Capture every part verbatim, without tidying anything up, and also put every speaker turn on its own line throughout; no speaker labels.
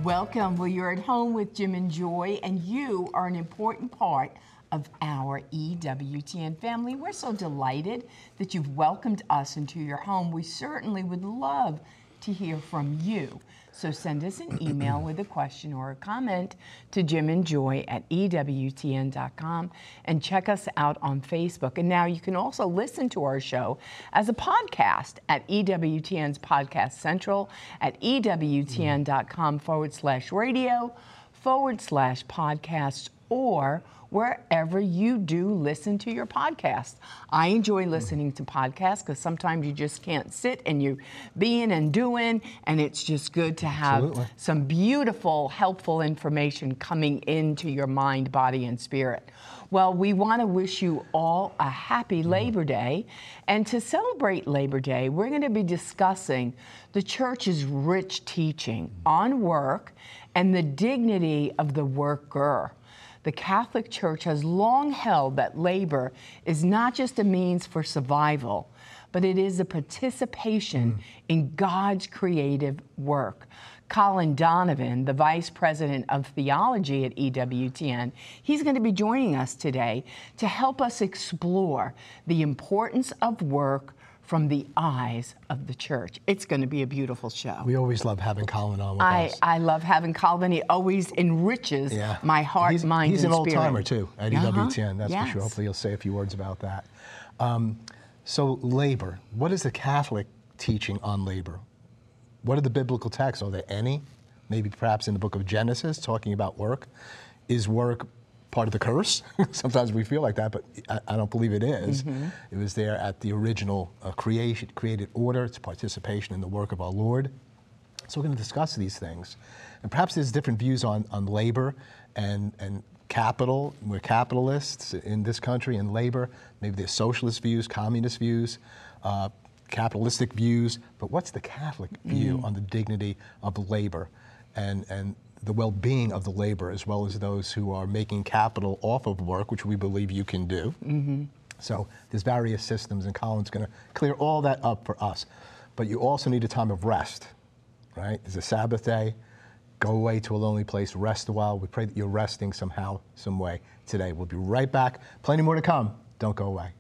Welcome. Well, you're at home with Jim and Joy, and you are an important part of our E W T N family. We're so delighted that you've welcomed us into your home. We certainly would love to hear from you. So send us an email with a question or a comment to Jim and Joy at E W T N dot com, and check us out on Facebook. And now you can also listen to our show as a podcast at E W T N's Podcast Central at E W T N dot com forward slash radio forward slash podcasts, or wherever you do listen to your podcast. I enjoy listening to podcasts because sometimes you just can't sit and you're being and doing, and it's just good to have Absolutely. some beautiful, helpful information coming into your mind, body, and spirit. Well, we want to wish you all a happy Labor Day. And to celebrate Labor Day, we're going to be discussing the church's rich teaching on work and the dignity of the worker. The Catholic Church has long held that labor is not just a means for survival, but it is a participation mm. in God's creative work. Colin Donovan, the Vice President of Theology at E W T N, he's going to be joining us today to help us explore the importance of work from the eyes of the church. It's going to be a beautiful show.
We always love having Colin on with
I,
us.
I love having Colin. He always enriches yeah. my heart,
he's,
mind,
he's
and spirit.
He's an old-timer, too, at
uh-huh.
E W T N, that's
yes.
for sure. Hopefully you'll say a few words about that. Um, so labor, what is the Catholic teaching on labor? What are the biblical texts? Are there any? Maybe perhaps in the book of Genesis, talking about work. Is work part of the curse? Sometimes we feel like that, but I, I don't believe it is. Mm-hmm. It was there at the original uh, creation, created order. It's participation in the work of our Lord. So we're going to discuss these things. And perhaps there's different views on, on labor and, and capital. We're capitalists in this country, and labor. Maybe there's socialist views, communist views, uh, capitalistic views. But what's the Catholic view mm. on the dignity of labor and, and the well-being of the labor, as well as those who are making capital off of work, which we believe you can do. Mm-hmm. So there's various systems, and Colin's going to clear all that up for us. But you also need a time of rest, right? It's a Sabbath day. Go away to a lonely place, rest a while. We pray that you're resting somehow, some way today. We'll be right back. Plenty more to come. Don't go away.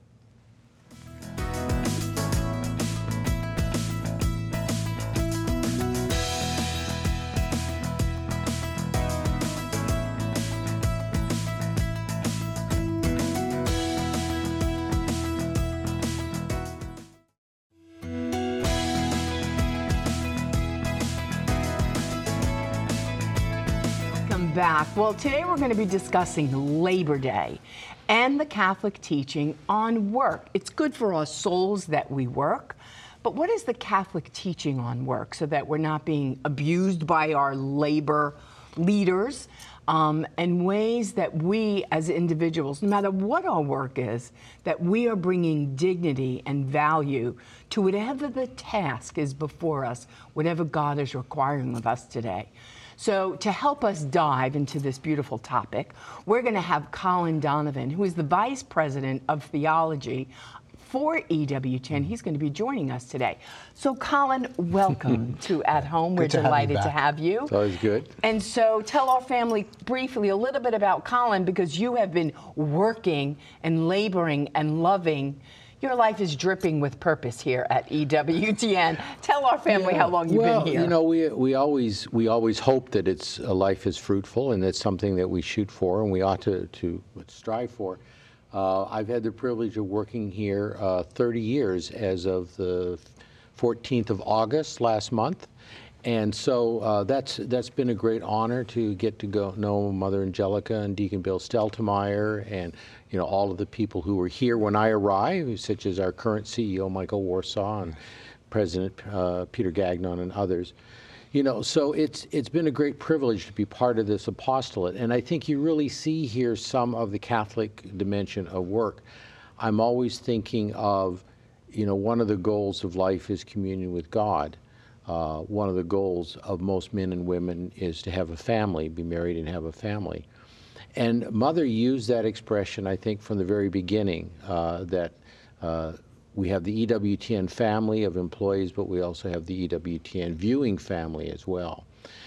Back. Well, today we're going to be discussing Labor Day and the Catholic teaching on work. It's good for our souls that we work, but what is the Catholic teaching on work so that we're not being abused by our labor leaders, um, and ways that we as individuals, no matter what our work is, that we are bringing dignity and value to whatever the task is before us, whatever God is requiring of us today. So to help us dive into this beautiful topic, we're going to have Colin Donovan, who is the Vice President of Theology for E W T N. He's going to be joining us today. So Colin, welcome to At Home. We're
to
delighted
have
to have you.
It's always good.
And so tell our family briefly a little bit about Colin, because you have been working and laboring and loving. Your life is dripping with purpose here at E W T N. Tell our family yeah. how long you've
well,
been here.
You know, we we always we always hope that it's a life is fruitful, and that's something that we shoot for, and we ought to to strive for. Uh, I've had the privilege of working here uh, thirty years as of the fourteenth of August last month, and so uh, that's that's been a great honor to get to go know Mother Angelica and Deacon Bill Steltemeyer, and you know all of the people who were here when I arrived, such as our current C E O Michael Warsaw and President uh, Peter Gagnon and others. You know, so it's it's been a great privilege to be part of this apostolate, and I think you really see here some of the Catholic dimension of work. I'm always thinking of, you know, one of the goals of life is communion with God. Uh, one of the goals of most men and women is to have a family, be married and have a family. And Mother used that expression, I think, from the very beginning, uh, that uh, we have the E W T N family of employees, but we also have the E W T N viewing family as well.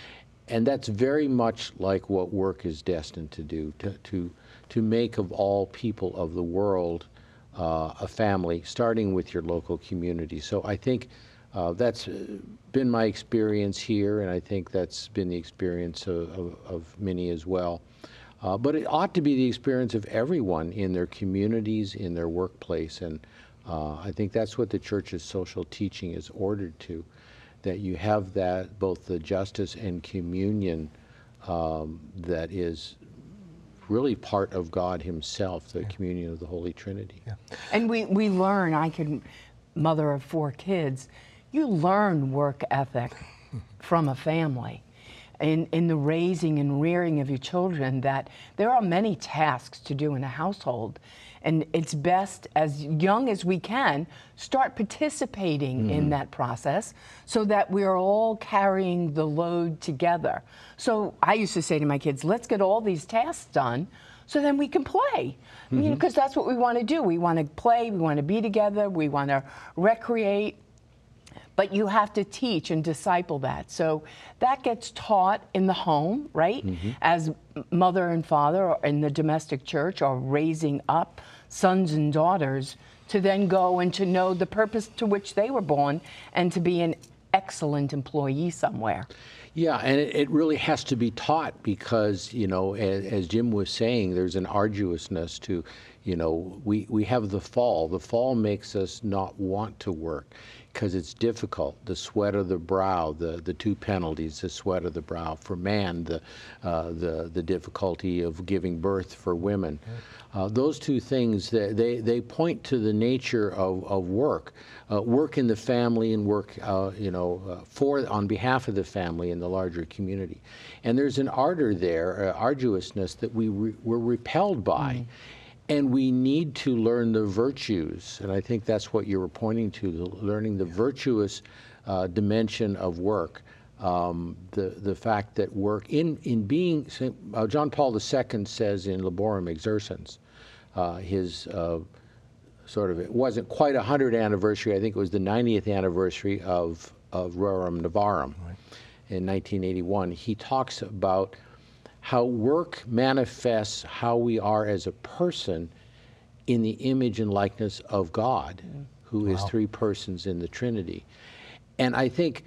And that's very much like what work is destined to do, to, to, to make of all people of the world uh, a family, starting with your local community. So I think uh, that's been my experience here, and I think that's been the experience of, of, of many as well. Uh, but it ought to be the experience of everyone in their communities, in their workplace, and uh, I think that's what the church's social teaching is ordered to, that you have that, both the justice and communion um, that is really part of God himself, the yeah. communion of the Holy Trinity.
Yeah.
And we, we learn, I can, mother of four kids, you learn work ethic from a family. In, in the raising and rearing of your children, that there are many tasks to do in a household. And it's best, as young as we can, start participating mm-hmm. in that process so that we're all carrying the load together. So I used to say to my kids, let's get all these tasks done so then we can play. Mm-hmm. You know, because that's what we want to do. We want to play, we want to be together, we want to recreate. But you have to teach and disciple that. So that gets taught in the home, right? Mm-hmm. As mother and father in the domestic church are raising up sons and daughters to then go and to know the purpose to which they were born and to be an excellent employee somewhere.
Yeah, and it, it really has to be taught because, you know, as, as Jim was saying, there's an arduousness to, you know, we, we have the fall. The fall makes us not want to work, because it's difficult. The sweat of the brow, the, the two penalties, the sweat of the brow for man, the, uh, the, the difficulty of giving birth for women. Uh, those two things, they, they, they point to the nature of, of work. Uh, work in the family and work, uh, you know, uh, for, on behalf of the family and the larger community. And there's an ardor there, uh, arduousness that we re we're repelled by. Mm. And we need to learn the virtues, and I think that's what you were pointing to, the, learning the virtuous uh, dimension of work. Um, the, the fact that work, in, in being, uh, John Paul the Second says in Laborem Exercens, uh, his uh, sort of, it wasn't quite a hundredth anniversary, I think it was the ninetieth anniversary of, of Rerum Novarum right. in nineteen eighty-one. He talks about how work manifests how we are as a person in the image and likeness of God, yeah. who wow. is three persons in the Trinity. And I think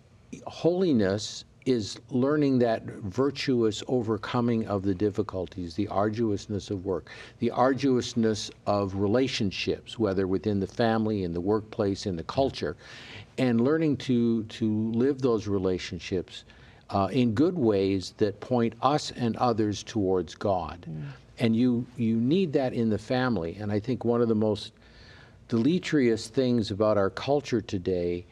holiness is learning that virtuous overcoming of the difficulties, the arduousness of work, the arduousness of relationships, whether within the family, in the workplace, in the culture, and learning to, to live those relationships Uh, in good ways that point us and others towards God. Mm. And you, you need that in the family. And I think one of the most deleterious things about our culture today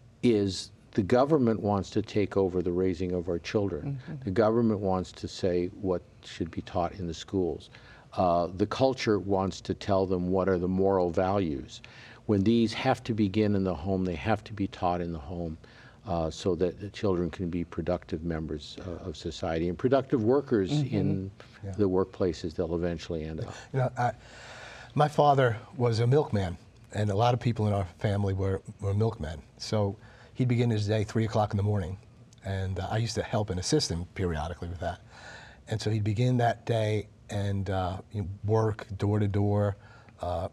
is the government wants to take over the raising of our children. Mm-hmm. The government wants to say what should be taught in the schools. Uh, the culture wants to tell them what are the moral values. When these have to begin in the home, they have to be taught in the home. Uh, so that the children can be productive members uh, of society and productive workers mm-hmm. in yeah. the workplaces they'll eventually end up.
You know, I, my father was a milkman, and a lot of people in our family were, were milkmen. So he'd begin his day three o'clock in the morning, and uh, I used to help and assist him periodically with that. And so he'd begin that day and uh, you know, work door to door, uh,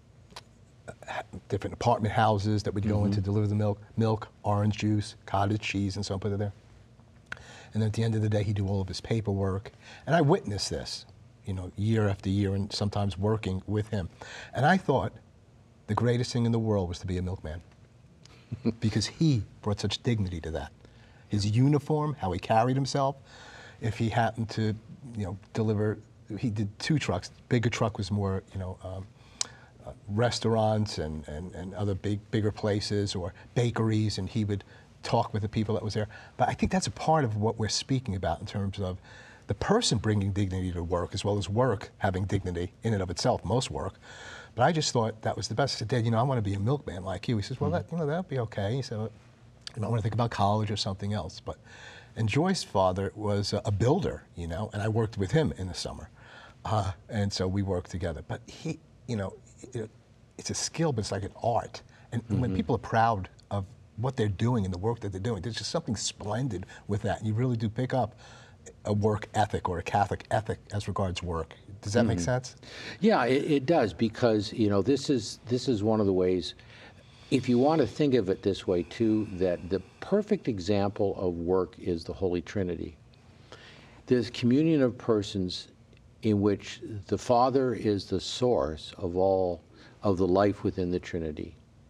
different apartment houses that would go mm-hmm. in to deliver the milk, milk, orange juice, cottage cheese, and so on, put it there. And then at the end of the day, he'd do all of his paperwork. And I witnessed this, you know, year after year, and sometimes working with him. And I thought the greatest thing in the world was to be a milkman, because he brought such dignity to that. His uniform, how he carried himself. If he happened to, you know, deliver, he did two trucks. The bigger truck was more, you know, um, Uh, restaurants and, and, and other big, bigger places or bakeries, and he would talk with the people that was there. But I think that's a part of what we're speaking about in terms of the person bringing dignity to work, as well as work having dignity in and of itself, most work. But I just thought that was the best. I said, Dad, you know, I want to be a milkman like you. He says, well, mm-hmm. that, you know, that'll be okay. He said, you might want to think about college or something else. But, and Joy's father was a, a builder, you know, and I worked with him in the summer. Uh, and so we worked together. But he, you know, It, it's a skill, but it's like an art. And mm-hmm. when people are proud of what they're doing and the work that they're doing. There's just something splendid with that. And you really do pick up a work ethic or a Catholic ethic as regards work. Does that mm-hmm. make sense?
Yeah, it, it does, because, you know, this is this is one of the ways, if you want to think of it this way too, that the perfect example of work is the Holy Trinity. There's communion of persons in which the Father is the source of all of the life within the Trinity.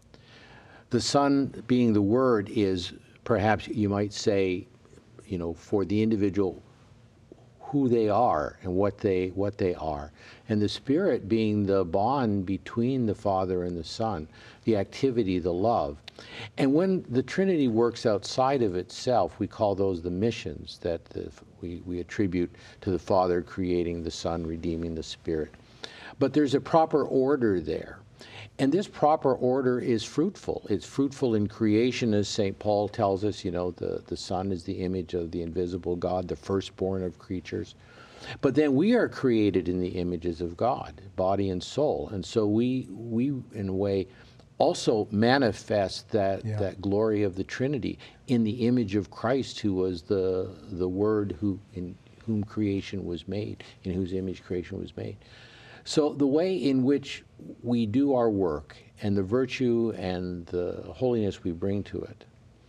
The Son, being the Word, is perhaps, you might say, you know, for the individual, who they are and what they what they are, and the Spirit being the bond between the Father and the Son, the activity, the love. And when the Trinity works outside of itself, we call those the missions that the, we, we attribute to the Father creating, the Son redeeming, the Spirit. But there's a proper order there. And this proper order is fruitful. It's fruitful in creation, as Saint Paul tells us, you know, the, the Son is the image of the invisible God, the firstborn of creatures. But then we are created in the images of God, body and soul. And so we, we in a way, also manifest that, yeah. that glory of the Trinity in the image of Christ, who was the, the Word who, in whom creation was made, in whose image creation was made. So the way in which we do our work and the virtue and the holiness we bring to it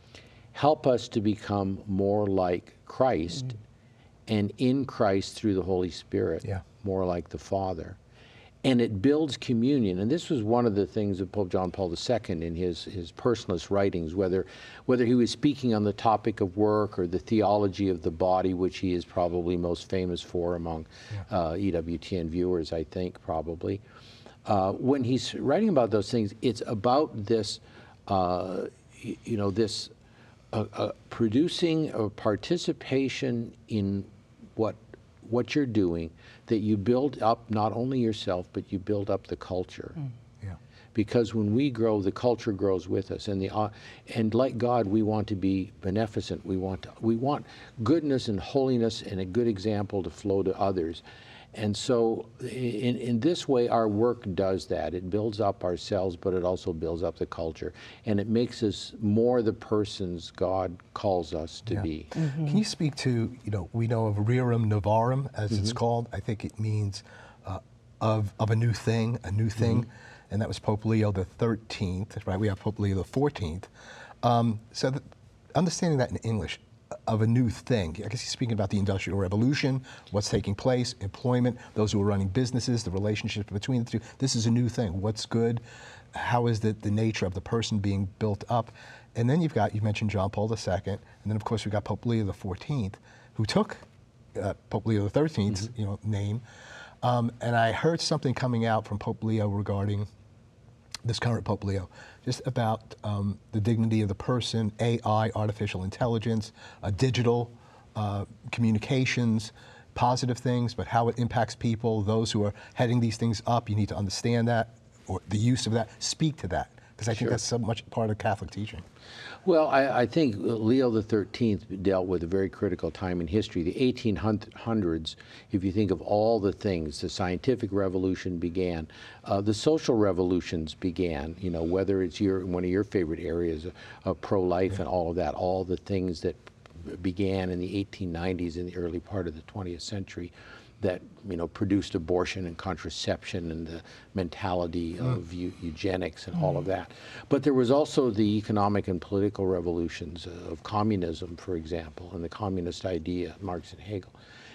help us to become more like Christ, mm-hmm. and in Christ through the Holy Spirit, yeah. more like the Father. And it builds communion. And this was one of the things of Pope John Paul the Second in his, his personalist writings, whether, whether he was speaking on the topic of work or the theology of the body, which he is probably most famous for among yeah. uh, E W T N viewers, I think, probably. Uh, when he's writing about those things, it's about this, uh, you know, this uh, uh, producing a participation in what what you're doing, that you build up not only yourself, but you build up the culture. Mm. Yeah. Because when we grow, the culture grows with us. And the uh, and like God, we want to be beneficent. We want to, we want goodness and holiness and a good example to flow to others. And so in, in this way, our work does that. It builds up ourselves, but it also builds up the culture. And it makes us more the persons God calls us to yeah. be.
Mm-hmm. Can you speak to, you know, we know of Rerum Novarum, as mm-hmm. it's called. I think it means uh, of, of a new thing, a new thing. Mm-hmm. And that was Pope Leo the thirteenth, right? We have Pope Leo the fourteenth. Um, so the, understanding that in English, of a new thing. I guess he's speaking about the Industrial Revolution, what's taking place, employment, those who are running businesses, the relationship between the two. This is a new thing. What's good? How is the, the nature of the person being built up? And then you've got, you mentioned John Paul the Second, and then of course we've got Pope Leo the fourteenth, who took uh, Pope Leo the thirteenth's mm-hmm. you know, name. Um, and I heard something coming out from Pope Leo regarding this current Pope Leo, just about um, the dignity of the person, A I, artificial intelligence, uh, digital uh, communications, positive things, but how it impacts people, those who are heading these things up. You need to understand that, or the use of that, speak to that, because I think sure. that's so much part of Catholic teaching.
Well, I, I think Leo the thirteenth dealt with a very critical time in history. The eighteen hundreds, if you think of all the things, the scientific revolution began, uh, the social revolutions began, you know, whether it's your one of your favorite areas, uh, uh, pro-life yeah. and all of that, all the things that began in the eighteen nineties, in the early part of the twentieth century, that, you know, produced abortion and contraception and the mentality mm. of eu eugenics and mm. all of that. But there was also the economic and political revolutions of communism, for example, and the communist idea, Marx and Hegel.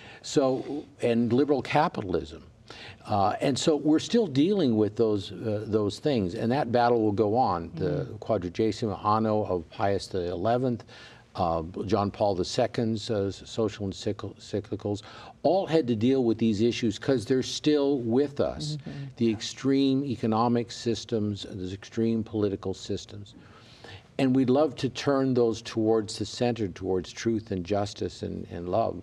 So, and liberal capitalism. Uh, and so we're still dealing with those uh, those things, and that battle will go on. Mm. The Quadragesimo Anno of Pius the eleventh, Uh, John Paul the Second's uh, social encyclicals, all had to deal with these issues because they're still with us. Mm-hmm. The extreme economic systems, the extreme political systems. And we'd love to turn those towards the center, towards truth and justice and, and love.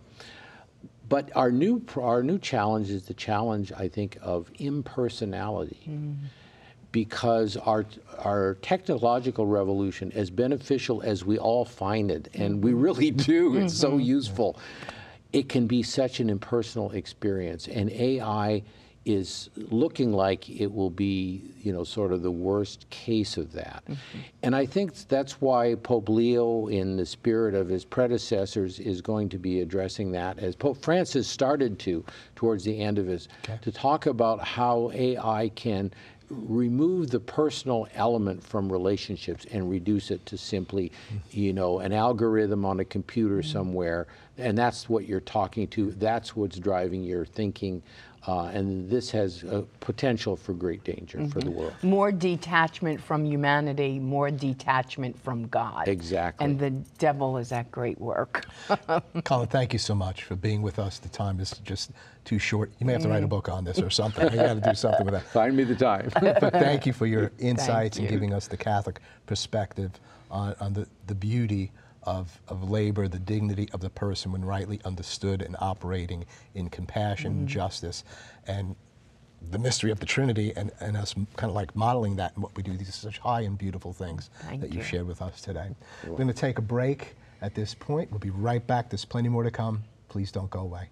But our new, our new challenge is the challenge, I think, of impersonality. Mm. Because our, our technological revolution, as beneficial as we all find it, and we really do, it's so useful, it can be such an impersonal experience. And A I is looking like it will be, you know, sort of the worst case of that. Mm-hmm. And I think that's why Pope Leo, in the spirit of his predecessors, is going to be addressing that, as Pope Francis started to towards the end of his, okay. to talk about how A I can remove the personal element from relationships and reduce it to simply, you know, an algorithm on a computer somewhere, and that's what you're talking to, that's what's driving your thinking, uh, and this has a potential for great danger mm-hmm. for the world.
More detachment from humanity, more detachment from God.
Exactly.
And the devil is at great work.
Colin, thank you so much for being with us. The time is just too short. You may have to write a book on this or something. You got to do something with that.
Find me the time.
But thank you for your insights
you.
and giving us the Catholic perspective on, on the, the beauty of, of labor, the dignity of the person when rightly understood and operating in compassion, mm-hmm. justice, and the mystery of the Trinity, and, and us kind of like modeling that in what we do. These are such high and beautiful things
Thank
that you
you. shared
with us today. We're going to take a break at this point. We'll be right back. There's plenty more to come. Please don't go away.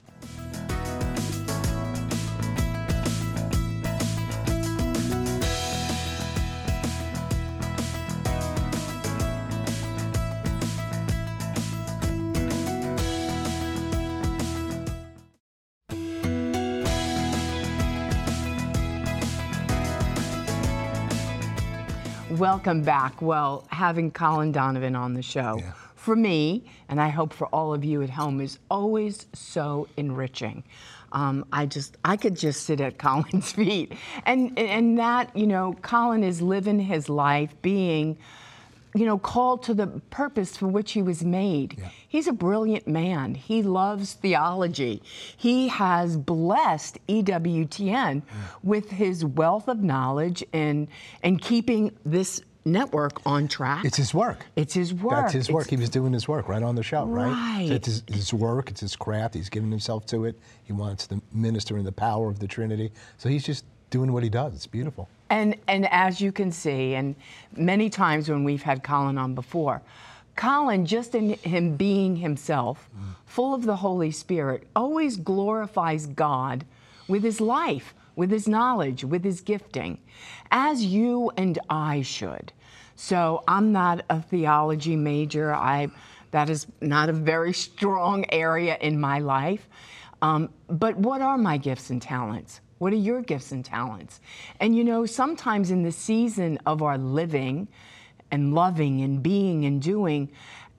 Welcome back. Well, having Colin Donovan on the show, yeah. for me, and I hope for all of you at home, is always so enriching. Um, I just, I could just sit at Colin's feet. And, and that, you know, Colin is living his life being, you know, called to the purpose for which he was made. Yeah. He's a brilliant man. He loves theology. He has blessed E W T N yeah. with his wealth of knowledge and and keeping this network on track.
It's his work.
It's his work.
That's his work.
It's,
he was doing his work right on the show, right?
Right.
So it's his, his work. It's his craft. He's giving himself to it. He wants to minister in the power of the Trinity. So he's just doing what he does. It's beautiful.
And and as you can see, and many times when we've had Colin on before, Colin, just in him being himself, mm. full of the Holy Spirit, always glorifies God with his life, with his knowledge, with his gifting, as you and I should. So I'm not a theology major. I that is not a very strong area in my life. Um, but what are my gifts and talents? What are your gifts and talents? And you know, sometimes in the season of our living and loving and being and doing,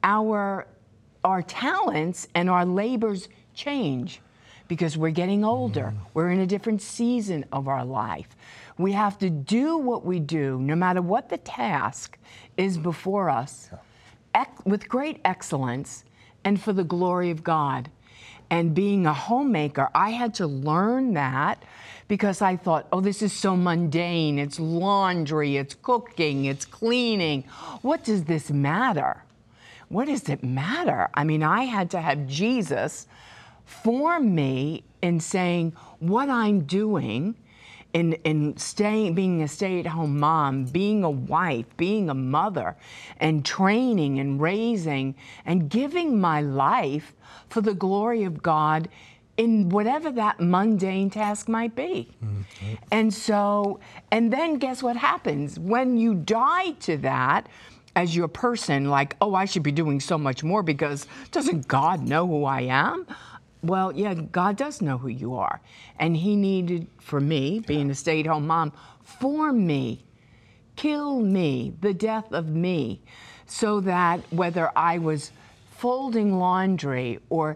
our, our talents and our labors change because we're getting older. Mm. We're in a different season of our life. We have to do what we do, no matter what the task is before us, yeah. ec- with great excellence and for the glory of God. And being a homemaker, I had to learn that because I thought, oh, this is so mundane. It's laundry, it's cooking, it's cleaning. What does this matter? What does it matter? I mean, I had to have Jesus form me in saying what I'm doing in, in staying, being a stay-at-home mom, being a wife, being a mother, and training and raising and giving my life for the glory of God in whatever that mundane task might be. Mm-hmm. And so, and then guess what happens? When you die to that as your person, like, oh, I should be doing so much more because doesn't God know who I am? Well, yeah, God does know who you are. And he needed, for me, being a stay-at-home mom, form me, kill me, the death of me, so that whether I was folding laundry or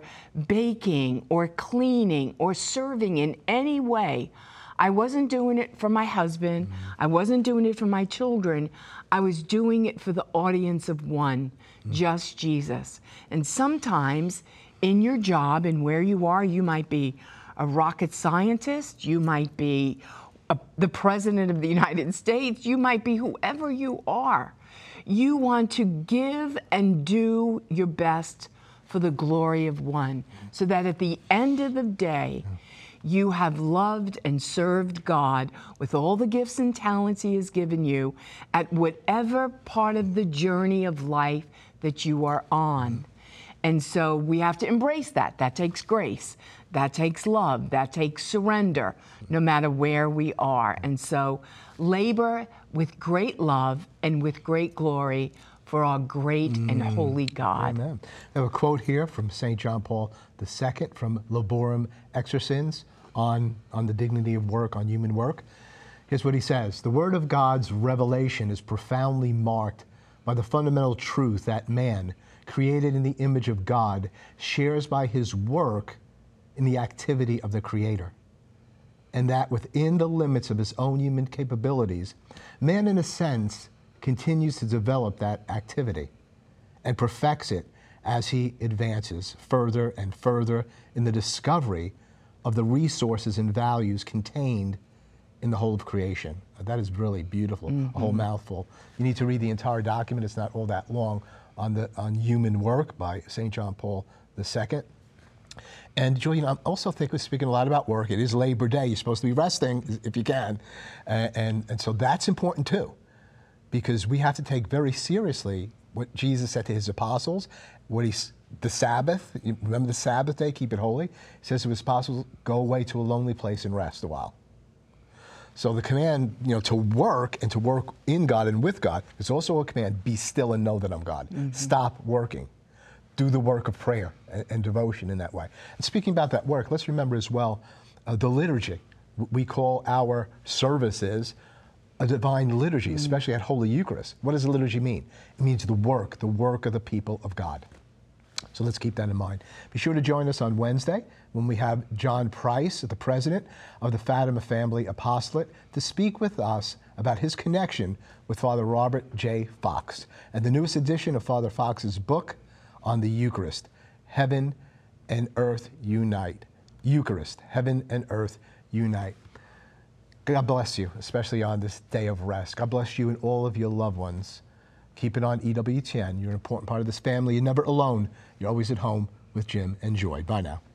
baking or cleaning or serving in any way, I wasn't doing it for my husband. Mm-hmm. I wasn't doing it for my children. I was doing it for the audience of one, mm-hmm. just Jesus. And sometimes in your job and where you are, you might be a rocket scientist, you might be a, the president of the United States, you might be whoever you are. You want to give and do your best for the glory of one, so that at the end of the day, you have loved and served God with all the gifts and talents he has given you at whatever part of the journey of life that you are on. And so we have to embrace that. That takes grace. That takes love. That takes surrender, no matter where we are. And so labor with great love and with great glory for our great mm. and holy God.
Amen. I have a quote here from Saint John Paul the Second from Laborem Exercens on, on the dignity of work, on human work. Here's what he says. The word of God's revelation is profoundly marked by the fundamental truth that man, created in the image of God, shares by his work in the activity of the Creator. And that within the limits of his own human capabilities, man, in a sense, continues to develop that activity and perfects it as he advances further and further in the discovery of the resources and values contained in the whole of creation. That is really beautiful, mm-hmm. a whole mouthful. You need to read the entire document. It's not all that long, on the on human work by Saint John Paul the Second. And Julian, I also think we're speaking a lot about work. It is Labor Day. You're supposed to be resting if you can. Uh, and, and so that's important too, because we have to take very seriously what Jesus said to his apostles, what he's, the Sabbath, you remember the Sabbath day, keep it holy. He says to his apostles, go away to a lonely place and rest a while. So the command, you know, to work and to work in God and with God is also a command, be still and know that I'm God. Mm-hmm. Stop working. Do the work of prayer and, and devotion in that way. And speaking about that work, let's remember as well uh, the liturgy. We call our services a divine liturgy, mm. especially at Holy Eucharist. What does the liturgy mean? It means the work, the work of the people of God. So let's keep that in mind. Be sure to join us on Wednesday when we have John Price, the president of the Fatima Family Apostolate, to speak with us about his connection with Father Robert J. Fox and the newest edition of Father Fox's book on the Eucharist, Heaven and Earth Unite. Eucharist, Heaven and Earth Unite. God bless you, especially on this day of rest. God bless you and all of your loved ones. Keep it on E W T N. You're an important part of this family. You're never alone. You're always at home with Jim and Joy. Bye now.